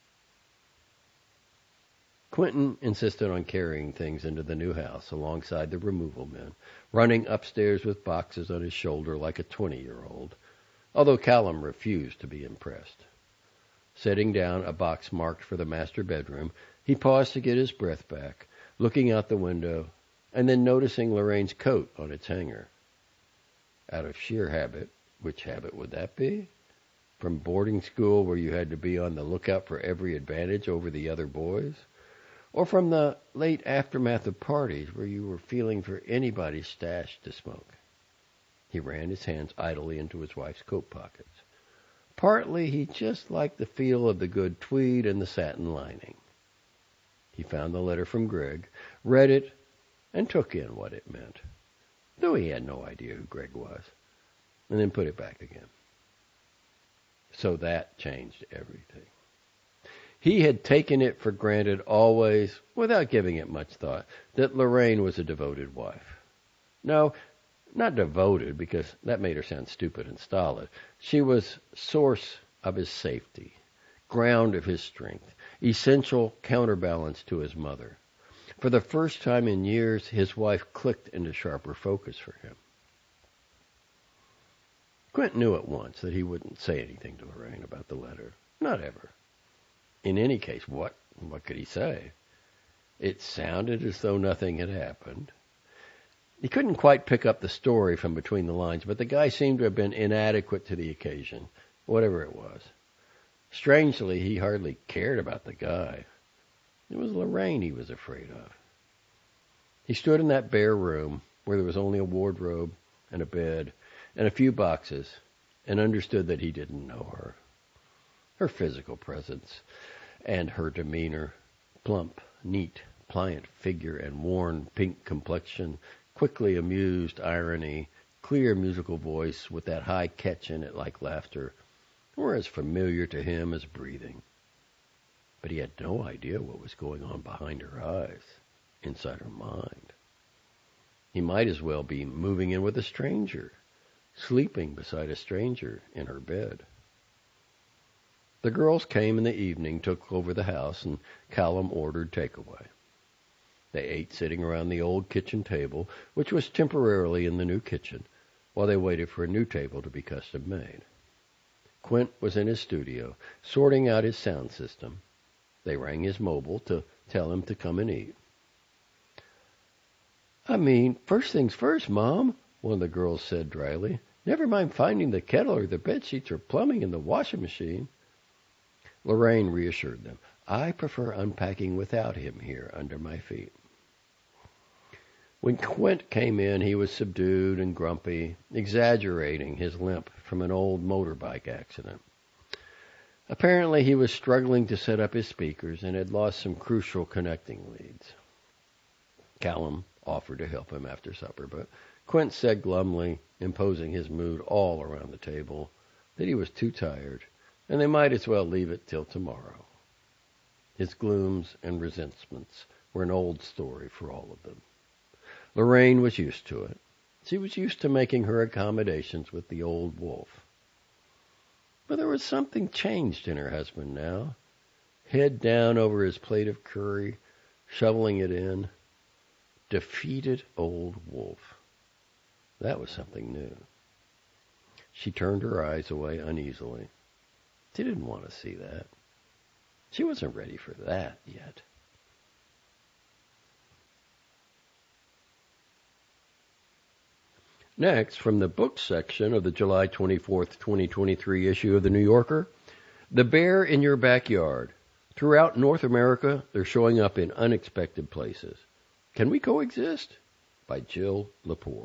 Quentin insisted on carrying things into the new house alongside the removal men, running upstairs with boxes on his shoulder like a twenty-year-old, although Callum refused to be impressed. Setting down a box marked for the master bedroom, he paused to get his breath back, looking out the window, and then noticing Lorraine's coat on its hanger. Out of sheer habit, which habit would that be? From boarding school where you had to be on the lookout for every advantage over the other boys? Or from the late aftermath of parties where you were feeling for anybody's stash to smoke? He ran his hands idly into his wife's coat pockets. Partly he just liked the feel of the good tweed and the satin lining. He found the letter from Greg, read it, and took in what it meant, though he had no idea who Greg was, and then put it back again. So that changed everything. He had taken it for granted always, without giving it much thought, that Lorraine was a devoted wife. No, not devoted, because that made her sound stupid and stolid. She was source of his safety, ground of his strength, essential counterbalance to his mother. For the first time in years, his wife clicked into sharper focus for him. Quint knew at once that he wouldn't say anything to Lorraine about the letter. Not ever. In any case, what, what could he say? It sounded as though nothing had happened. He couldn't quite pick up the story from between the lines, but the guy seemed to have been inadequate to the occasion, whatever it was. Strangely, he hardly cared about the guy. It was Lorraine he was afraid of. He stood in that bare room where there was only a wardrobe and a bed and a few boxes, and understood that he didn't know her. Her physical presence and her demeanor, plump, neat, pliant figure and worn pink complexion, quickly amused irony, clear musical voice with that high catch in it like laughter, were as familiar to him as breathing. But he had no idea what was going on behind her eyes, inside her mind. He might as well be moving in with a stranger, sleeping beside a stranger in her bed. The girls came in the evening, took over the house, and Callum ordered takeaway. They ate sitting around the old kitchen table, which was temporarily in the new kitchen, while they waited for a new table to be custom made. Quint was in his studio, sorting out his sound system. They rang his mobile to tell him to come and eat. I mean, first things first, Mom, one of the girls said dryly. Never mind finding the kettle or the bed sheets or plumbing in the washing machine. Lorraine reassured them. I prefer unpacking without him here under my feet. When Quint came in, he was subdued and grumpy, exaggerating his limp from an old motorbike accident. Apparently, he was struggling to set up his speakers and had lost some crucial connecting leads. Callum offered to help him after supper, but Quint said glumly, imposing his mood all around the table, that he was too tired, and they might as well leave it till tomorrow. His glooms and resentments were an old story for all of them. Lorraine was used to it. She was used to making her accommodations with the old wolf. But there was something changed in her husband now. Head down over his plate of curry, shoveling it in. Defeated old wolf. That was something new. She turned her eyes away uneasily. She didn't want to see that. She wasn't ready for that yet. Next, from the books section of the July twenty-fourth, twenty twenty-three issue of The New Yorker, The Bear in Your Backyard. Throughout North America, they're showing up in unexpected places. Can we coexist? By Jill Lepore.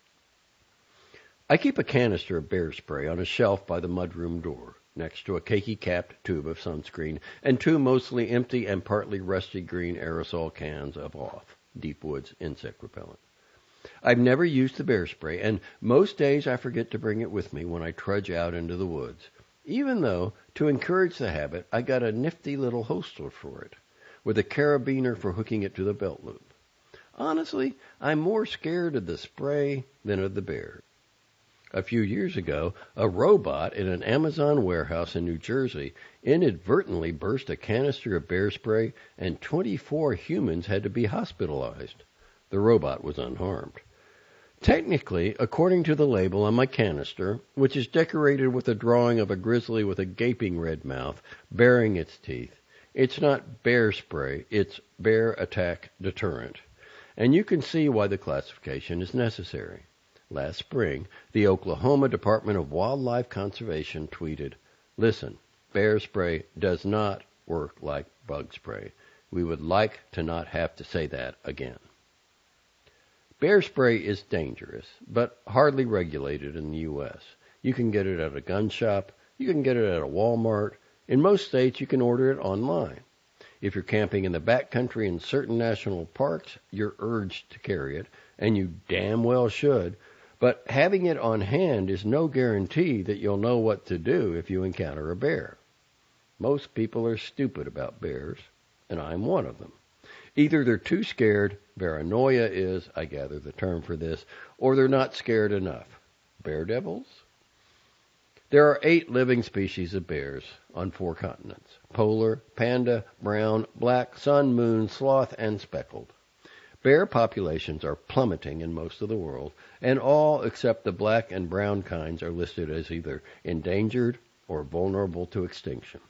I keep a canister of bear spray on a shelf by the mudroom door, next to a khaki-capped tube of sunscreen and two mostly empty and partly rusty green aerosol cans of Off, Deep Woods insect repellent. I've never used the bear spray, and most days I forget to bring it with me when I trudge out into the woods, even though, to encourage the habit, I got a nifty little holster for it, with a carabiner for hooking it to the belt loop. Honestly, I'm more scared of the spray than of the bear. A few years ago, a robot in an Amazon warehouse in New Jersey inadvertently burst a canister of bear spray, and twenty-four humans had to be hospitalized. The robot was unharmed. Technically, according to the label on my canister, which is decorated with a drawing of a grizzly with a gaping red mouth baring its teeth, it's not bear spray, it's bear attack deterrent. And you can see why the classification is necessary. Last spring, the Oklahoma Department of Wildlife Conservation tweeted, "Listen, bear spray does not work like bug spray. We would like to not have to say that again." Bear spray is dangerous, but hardly regulated in the U S. You can get it at a gun shop. You can get it at a Walmart. In most states, you can order it online. If you're camping in the backcountry in certain national parks, you're urged to carry it, and you damn well should. But having it on hand is no guarantee that you'll know what to do if you encounter a bear. Most people are stupid about bears, and I'm one of them. Either they're too scared, paranoia is, I gather, the term for this, or they're not scared enough. Bear devils? There are eight living species of bears on four continents: polar, panda, brown, black, sun, moon, sloth, and speckled. Bear populations are plummeting in most of the world, and all except the black and brown kinds are listed as either endangered or vulnerable to extinction.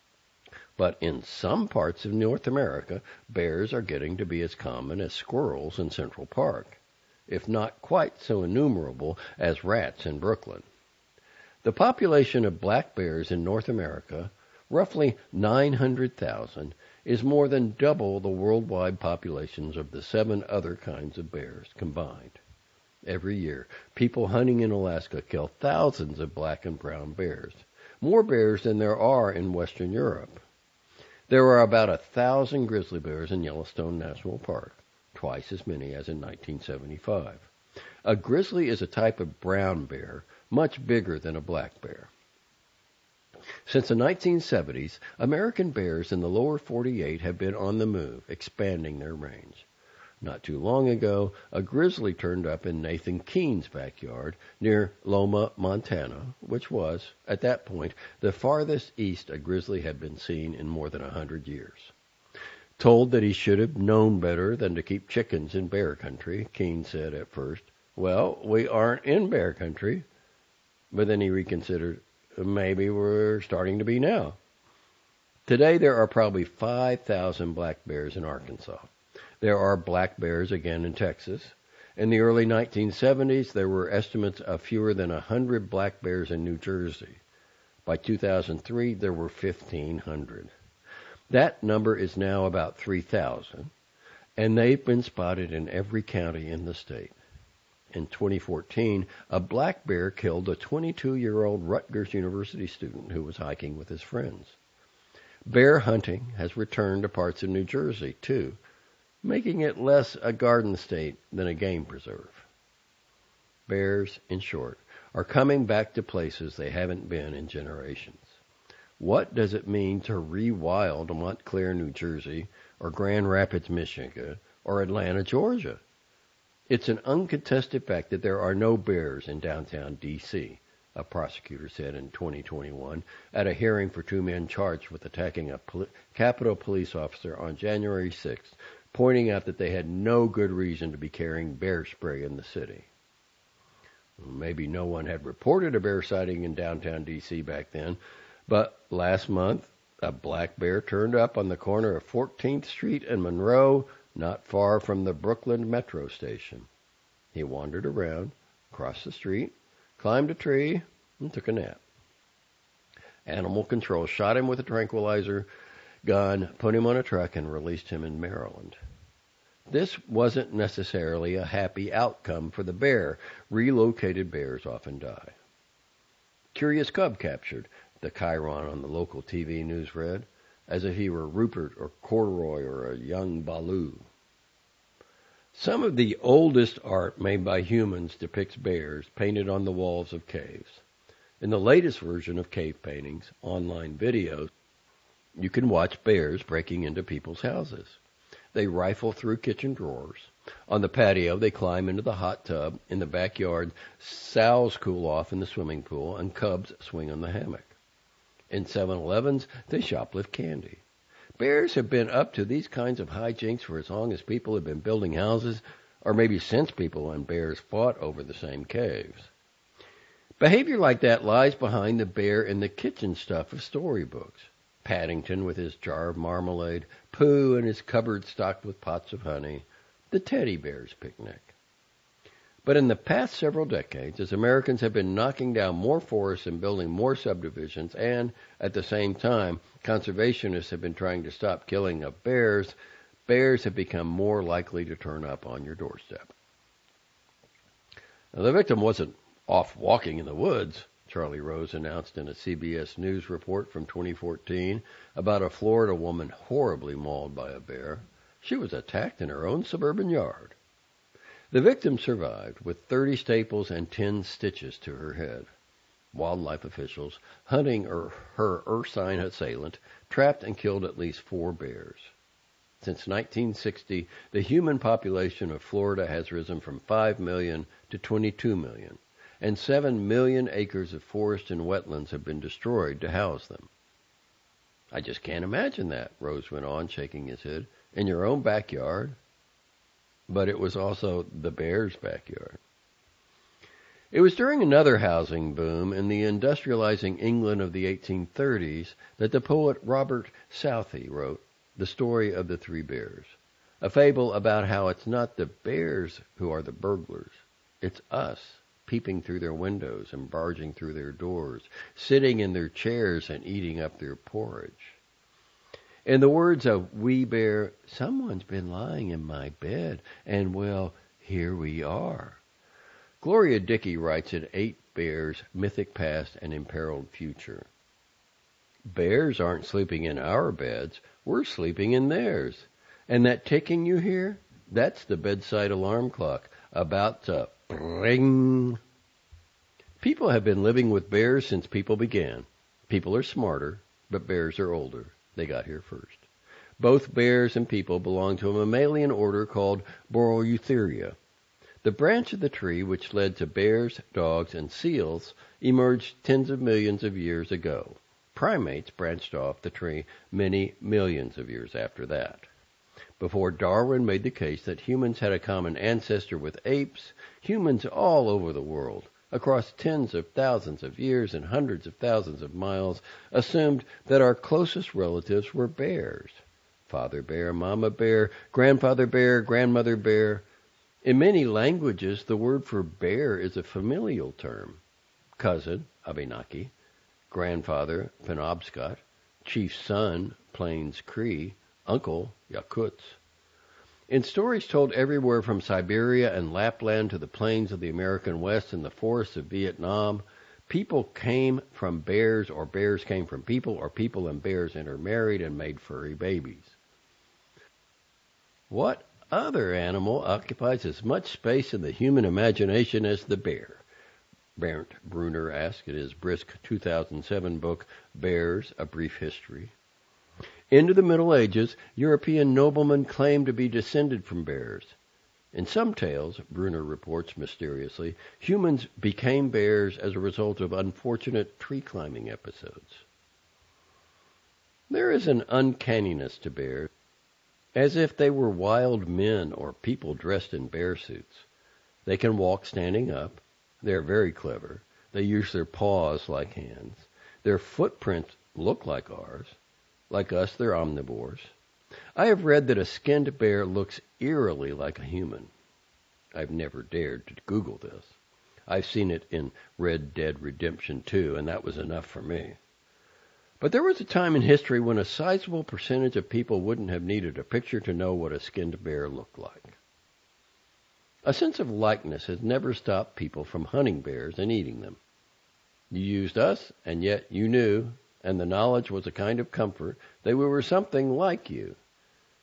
But in some parts of North America, bears are getting to be as common as squirrels in Central Park, if not quite so innumerable as rats in Brooklyn. The population of black bears in North America, roughly nine hundred thousand, is more than double the worldwide populations of the seven other kinds of bears combined. Every year, people hunting in Alaska kill thousands of black and brown bears, more bears than there are in Western Europe. There are about a thousand grizzly bears in Yellowstone National Park, twice as many as in nineteen seventy-five. A grizzly is a type of brown bear, much bigger than a black bear. Since the nineteen seventies, American bears in the lower forty-eight have been on the move, expanding their range. Not too long ago, a grizzly turned up in Nathan Keene's backyard near Loma, Montana, which was, at that point, the farthest east a grizzly had been seen in more than a hundred years. Told that he should have known better than to keep chickens in bear country, Keene said at first, "Well, we aren't in bear country." But then he reconsidered, "Maybe we're starting to be now." Today there are probably five thousand black bears in Arkansas. There are black bears again in Texas. In the early nineteen seventies, there were estimates of fewer than one hundred black bears in New Jersey. By two thousand three, there were fifteen hundred. That number is now about three thousand, and they've been spotted in every county in the state. In twenty fourteen, a black bear killed a twenty-two-year-old Rutgers University student who was hiking with his friends. Bear hunting has returned to parts of New Jersey, too, making it less a garden state than a game preserve. Bears, in short, are coming back to places they haven't been in generations. What does it mean to rewild Montclair, New Jersey, or Grand Rapids, Michigan, or Atlanta, Georgia? It's an uncontested fact that there are no bears in downtown D C, a prosecutor said in twenty twenty-one at a hearing for two men charged with attacking a poli- Capitol police officer on January sixth, pointing out that they had no good reason to be carrying bear spray in the city. Maybe no one had reported a bear sighting in downtown D C back then, but last month, a black bear turned up on the corner of fourteenth Street and Monroe, not far from the Brooklyn Metro station. He wandered around, crossed the street, climbed a tree, and took a nap. Animal Control shot him with a tranquilizer gun, put him on a truck, and released him in Maryland. This wasn't necessarily a happy outcome for the bear. Relocated bears often die. Curious cub captured, the chyron on the local T V news read, as if he were Rupert or Corduroy or a young Baloo. Some of the oldest art made by humans depicts bears painted on the walls of caves. In the latest version of cave paintings, online videos, you can watch bears breaking into people's houses. They rifle through kitchen drawers. On the patio, they climb into the hot tub. In the backyard, sows cool off in the swimming pool, and cubs swing on the hammock. In seven elevens, they shoplift candy. Bears have been up to these kinds of hijinks for as long as people have been building houses, or maybe since people and bears fought over the same caves. Behavior like that lies behind the bear in the kitchen stuff of storybooks. Paddington with his jar of marmalade, Pooh and his cupboard stocked with pots of honey, the teddy bear's picnic. But in the past several decades, as Americans have been knocking down more forests and building more subdivisions, and at the same time, conservationists have been trying to stop killing of bears, bears have become more likely to turn up on your doorstep. Now, the victim wasn't off walking in the woods, Charlie Rose announced in a C B S News report from twenty fourteen about a Florida woman horribly mauled by a bear. She was attacked in her own suburban yard. The victim survived with thirty staples and ten stitches to her head. Wildlife officials, hunting her, her ursine assailant, trapped and killed at least four bears. Since nineteen sixty, the human population of Florida has risen from five million to twenty-two million, and seven million acres of forest and wetlands have been destroyed to house them. I just can't imagine that, Rose went on, shaking his head. In your own backyard? But it was also the bear's backyard. It was during another housing boom in the industrializing England of the eighteen thirties that the poet Robert Southey wrote The Story of the Three Bears, a fable about how it's not the bears who are the burglars, it's us, peeping through their windows and barging through their doors, sitting in their chairs and eating up their porridge. In the words of Wee Bear, someone's been lying in my bed, and, well, here we are. Gloria Dickey writes in Eight Bears, Mythic Past and Imperiled Future. Bears aren't sleeping in our beds, we're sleeping in theirs. And that ticking you hear, that's the bedside alarm clock, about to ring. People have been living with bears since people began. People are smarter, but bears are older. They got here first. Both bears and people belong to a mammalian order called Bororeutheria. The branch of the tree which led to bears, dogs, and seals emerged tens of millions of years ago. Primates branched off the tree many millions of years after that. Before Darwin made the case that humans had a common ancestor with apes, humans all over the world, across tens of thousands of years and hundreds of thousands of miles, assumed that our closest relatives were bears. Father bear, mama bear, grandfather bear, grandmother bear. In many languages, the word for bear is a familial term. Cousin, Abenaki, grandfather, Penobscot, chief son, Plains Cree, uncle, Yakuts. In stories told everywhere from Siberia and Lapland to the plains of the American West and the forests of Vietnam, people came from bears or bears came from people or people and bears intermarried and made furry babies. What other animal occupies as much space in the human imagination as the bear? Bernd Brunner asked in his brisk two thousand seven book, Bears, A Brief History. Into the Middle Ages, European noblemen claimed to be descended from bears. In some tales, Brunner reports mysteriously, humans became bears as a result of unfortunate tree-climbing episodes. There is an uncanniness to bears, as if they were wild men or people dressed in bear suits. They can walk standing up. They are very clever. They use their paws like hands. Their footprints look like ours. Like us, they're omnivores. I have read that a skinned bear looks eerily like a human. I've never dared to Google this. I've seen it in Red Dead Redemption two, and that was enough for me. But there was a time in history when a sizable percentage of people wouldn't have needed a picture to know what a skinned bear looked like. A sense of likeness has never stopped people from hunting bears and eating them. You used us, and yet you knew, and the knowledge was a kind of comfort that we were something like you.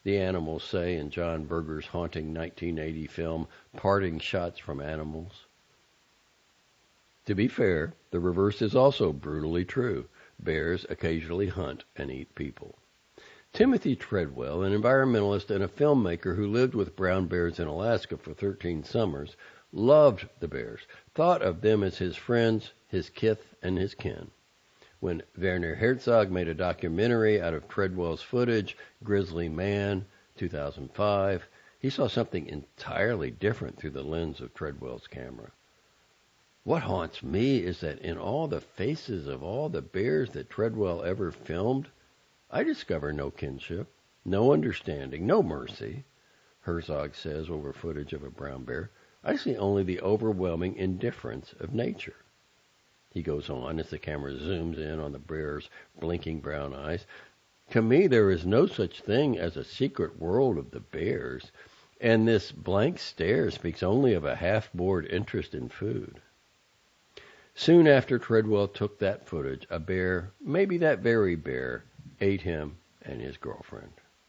the animals say in John Berger's haunting nineteen eighty film, Parting Shots from Animals. To be fair, the reverse is also brutally true. Bears occasionally hunt and eat people. Timothy Treadwell, an environmentalist and a filmmaker who lived with brown bears in Alaska for thirteen summers, loved the bears, thought of them as his friends, his kith, and his kin. When Werner Herzog made a documentary out of Treadwell's footage, Grizzly Man, two thousand five, he saw something entirely different through the lens of Treadwell's camera. What haunts me is that in all the faces of all the bears that Treadwell ever filmed, I discover no kinship, no understanding, no mercy. Herzog says over footage of a brown bear, I see only the overwhelming indifference of nature. He goes on as the camera zooms in on the bear's blinking brown eyes. To me, there is no such thing as a secret world of the bears, and this blank stare speaks only of a half-bored interest in food. Soon after Treadwell took that footage, a bear, maybe that very bear, ate him and his girlfriend.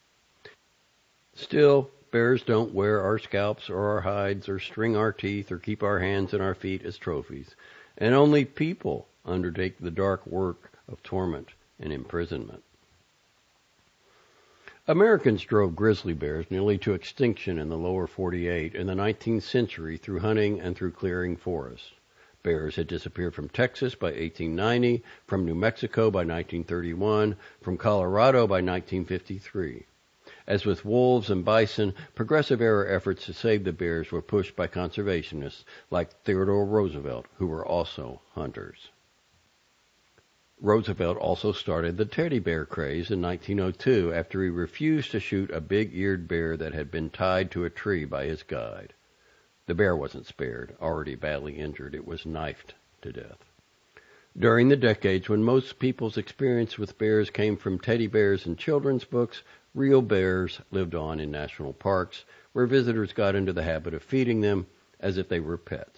Still, bears don't wear our scalps or our hides or string our teeth or keep our hands and our feet as trophies, and only people undertake the dark work of torment and imprisonment. Americans drove grizzly bears nearly to extinction in the lower forty-eight in the nineteenth century through hunting and through clearing forests. Bears had disappeared from Texas by eighteen ninety, from New Mexico by nineteen thirty-one, from Colorado by nineteen fifty-three. As with wolves and bison, progressive-era efforts to save the bears were pushed by conservationists like Theodore Roosevelt, who were also hunters. Roosevelt also started the teddy bear craze in nineteen oh two after he refused to shoot a big-eared bear that had been tied to a tree by his guide. The bear wasn't spared. Already badly injured, it was knifed to death. During the decades when most people's experience with bears came from teddy bears and children's books, real bears lived on in national parks, where visitors got into the habit of feeding them as if they were pets.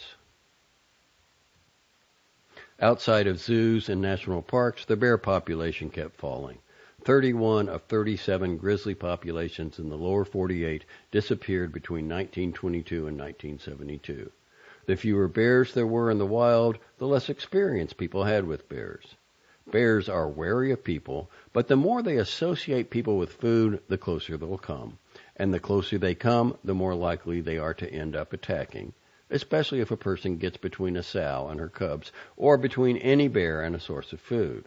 Outside of zoos and national parks, the bear population kept falling. thirty-one of thirty-seven grizzly populations in the lower forty-eight disappeared between nineteen twenty-two and nineteen seventy-two. The fewer bears there were in the wild, the less experience people had with bears. Bears are wary of people, but the more they associate people with food, the closer they'll come. And the closer they come, the more likely they are to end up attacking, especially if a person gets between a sow and her cubs, or between any bear and a source of food.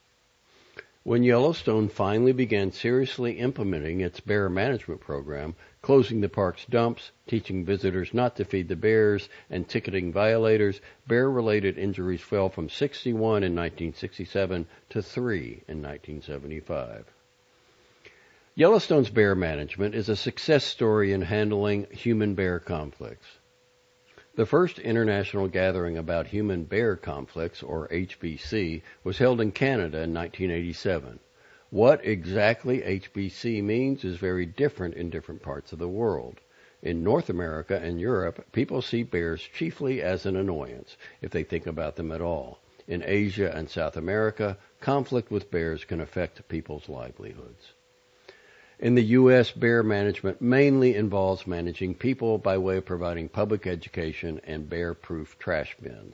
When Yellowstone finally began seriously implementing its bear management program, closing the park's dumps, teaching visitors not to feed the bears, and ticketing violators, bear-related injuries fell from sixty-one in nineteen sixty-seven to three in nineteen seventy-five. Yellowstone's bear management is a success story in handling human-bear conflicts. The first international gathering about human-bear conflicts, or H B C, was held in Canada in nineteen eighty-seven. What exactly H B C means is very different in different parts of the world. In North America and Europe, people see bears chiefly as an annoyance, if they think about them at all. In Asia and South America, conflict with bears can affect people's livelihoods. In the U S, bear management mainly involves managing people by way of providing public education and bear-proof trash bins.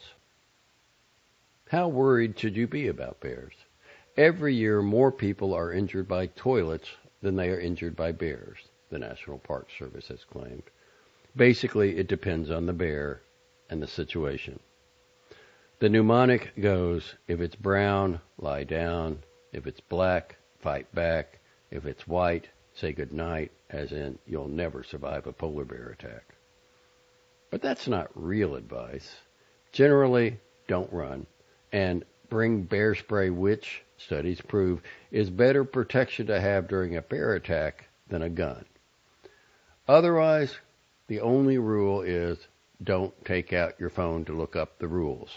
How worried should you be about bears? Every year, more people are injured by toilets than they are injured by bears, the National Park Service has claimed. Basically, it depends on the bear and the situation. The mnemonic goes, if it's brown, lie down. If it's black, fight back. If it's white, say good night, as in you'll never survive a polar bear attack. But that's not real advice. Generally, don't run. And bring bear spray, which, studies prove, is better protection to have during a bear attack than a gun. Otherwise, the only rule is don't take out your phone to look up the rules.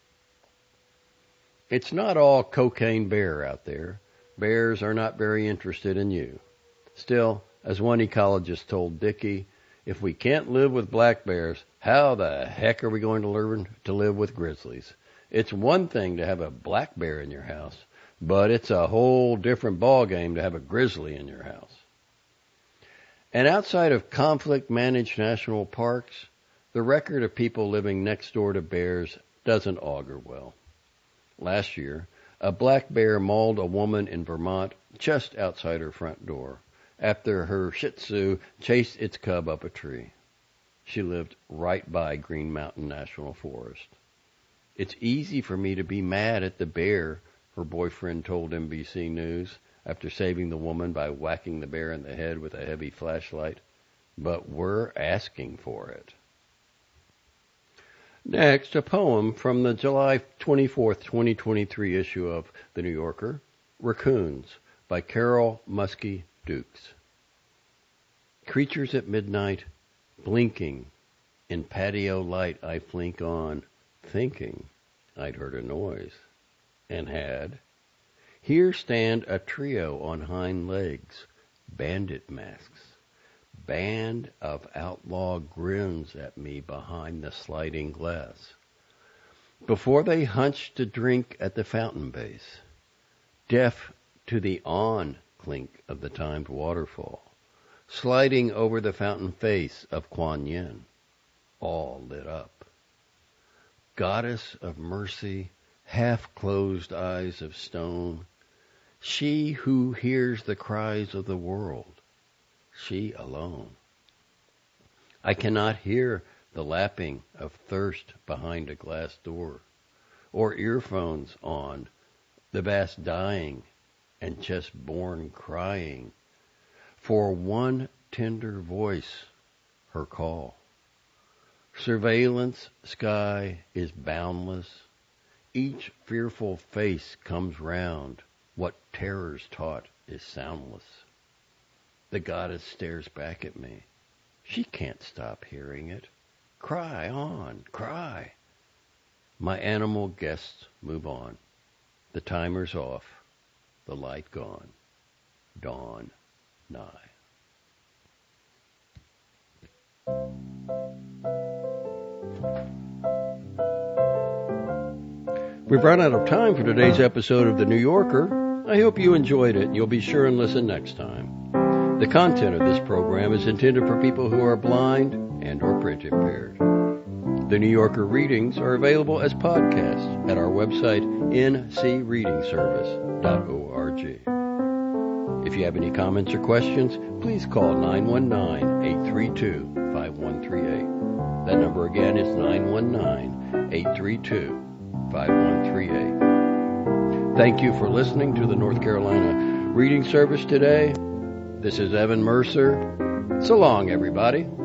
It's not all cocaine bear out there. Bears are not very interested in you. Still, as one ecologist told Dickey, if we can't live with black bears, how the heck are we going to learn to live with grizzlies? It's one thing to have a black bear in your house, but it's a whole different ballgame to have a grizzly in your house. And outside of conflict-managed national parks, the record of people living next door to bears doesn't augur well. Last year, a black bear mauled a woman in Vermont just outside her front door after her Shih Tzu chased its cub up a tree. She lived right by Green Mountain National Forest. It's easy for me to be mad at the bear, her boyfriend told N B C News after saving the woman by whacking the bear in the head with a heavy flashlight. But we're asking for it. Next, a poem from the July twenty-fourth, twenty twenty-three issue of The New Yorker, Raccoons, by Carol Muskie Dukes. Creatures at midnight, blinking, in patio light I flink on, thinking I'd heard a noise, and had. Here stand a trio on hind legs, bandit masks. Band of outlaw grins at me behind the sliding glass. Before they hunch to drink at the fountain base, deaf to the on clink of the timed waterfall, sliding over the fountain face of Kuan Yin, all lit up. Goddess of mercy, half-closed eyes of stone, she who hears the cries of the world, she alone. I cannot hear the lapping of thirst behind a glass door, or earphones on, the bass dying and just born crying, for one tender voice, her call. Surveillance sky is boundless, each fearful face comes round, what terrors taught is soundless. The goddess stares back at me. She can't stop hearing it. Cry on, cry. My animal guests move on. The timer's off, the light gone, dawn nigh. We've run out of time for today's episode of The New Yorker. I hope you enjoyed it, and you'll be sure and listen next time. The content of this program is intended for people who are blind and or print impaired. The New Yorker readings are available as podcasts at our website, n c reading service dot org. If you have any comments or questions, please call nine one nine, eight three two, five one three eight. That number again is nine one nine, eight three two, five one three eight. Thank you for listening to the North Carolina Reading Service today. This is Evan Mercer. So long, everybody.